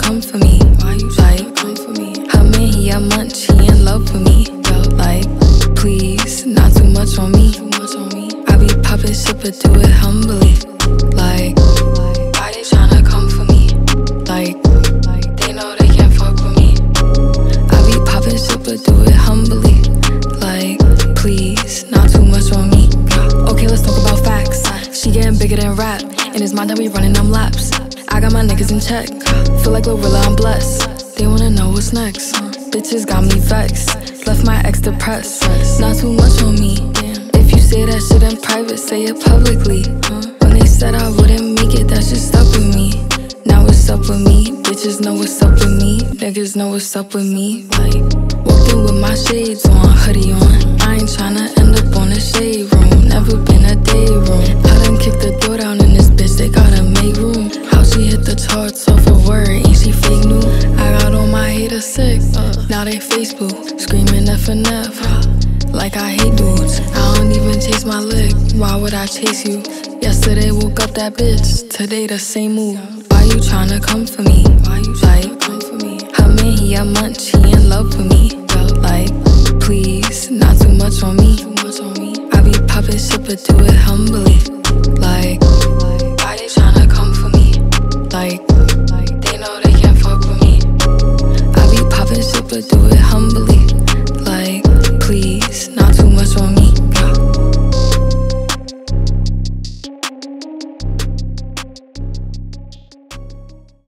come for me? Why you tryna come for me? Her man, he a munch, he in love with me. Yo, like, please, not too much on me. I be poppin' shit, but do it humbly. Like, why they tryna come for me? Like, they know they can't fuck with me. I be poppin' shit, but do it humbly. Like, please, not too much on me. Okay, let's talk about facts. She getting bigger than rap. In his mind, I be running them laps. I got my niggas in check. Feel like Glorilla, I'm blessed. They wanna know what's next. Bitches got me vexed. Left my ex depressed. Not too much on me. If you say that shit in private, say it publicly. When they said I wouldn't make it, that shit stuck with me. Now it's up with me. Bitches know what's up with me. Niggas know what's up with me. Like, walked in with my shades on, hoodie on. I ain't tryna end up on a shade room. Never been a day room. I done kicked the door down in this bitch, they gotta make room. How she hit the charts off a word, ain't she fake news? I got all my haters sick, now they Facebook, screaming FNF. Like I hate dudes, I don't even chase my lick. Why would I chase you? Yesterday woke up that bitch, today the same mood. Why you tryna come for me? Why you